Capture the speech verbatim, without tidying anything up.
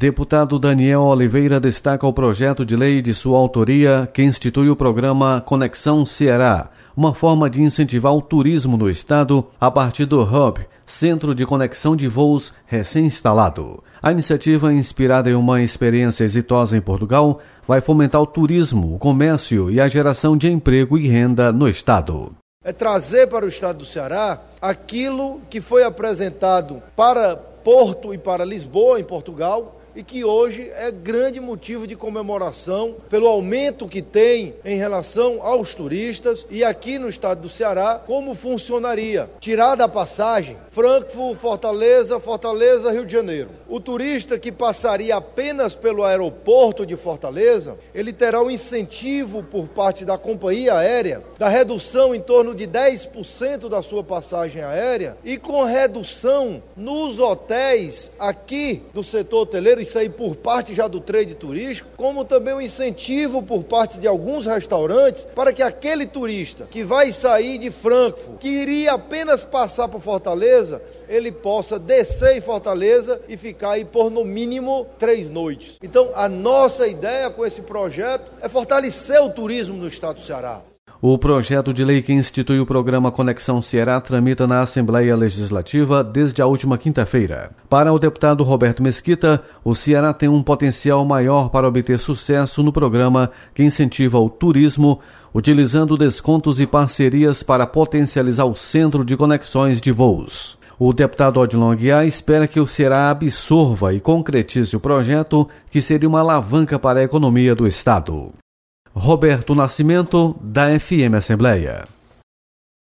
Deputado Daniel Oliveira destaca o projeto de lei de sua autoria que institui o programa Conexão Ceará, uma forma de incentivar o turismo no estado a partir do Hub, Centro de Conexão de Voos recém-instalado. A iniciativa, inspirada em uma experiência exitosa em Portugal, vai fomentar o turismo, o comércio e a geração de emprego e renda no estado. É trazer para o estado do Ceará aquilo que foi apresentado para Porto e para Lisboa, em Portugal, e que hoje é grande motivo de comemoração pelo aumento que tem em relação aos turistas. E aqui no estado do Ceará, como funcionaria? Tirada a passagem, Frankfurt, Fortaleza, Fortaleza, Rio de Janeiro. O turista que passaria apenas pelo aeroporto de Fortaleza, ele terá um incentivo por parte da companhia aérea, da redução em torno de dez por cento da sua passagem aérea, e com redução nos hotéis aqui do setor hoteleiro, isso aí por parte já do trade turístico, como também um incentivo por parte de alguns restaurantes para que aquele turista que vai sair de Frankfurt, que iria apenas passar por Fortaleza, ele possa descer em Fortaleza e ficar aí por no mínimo três noites. Então a nossa ideia com esse projeto é fortalecer o turismo no estado do Ceará. O projeto de lei que institui o programa Conexão Ceará tramita na Assembleia Legislativa desde a última quinta-feira. Para o deputado Roberto Mesquita, o Ceará tem um potencial maior para obter sucesso no programa que incentiva o turismo, utilizando descontos e parcerias para potencializar o centro de conexões de voos. O deputado Odilon Aguiar espera que o Ceará absorva e concretize o projeto, que seria uma alavanca para a economia do estado. Roberto Nascimento, da F M Assembleia.